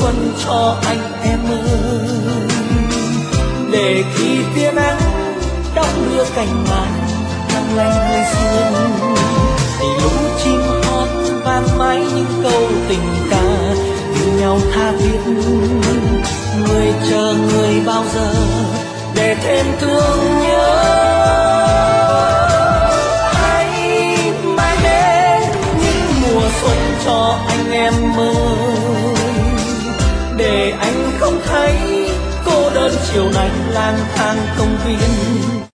xuân cho anh em ơi, để khi tia nắng đong đưa cành mai long lanh hơi sương, thì lũ chim hót vang mãi những câu tình ca yêu nhau tha thiết. Người chờ người bao giờ để thêm thương nhớ. Hãy mãi đến những mùa xuân cho anh em ơi, để anh không thấy cô đơn chiều nay lang thang công viên.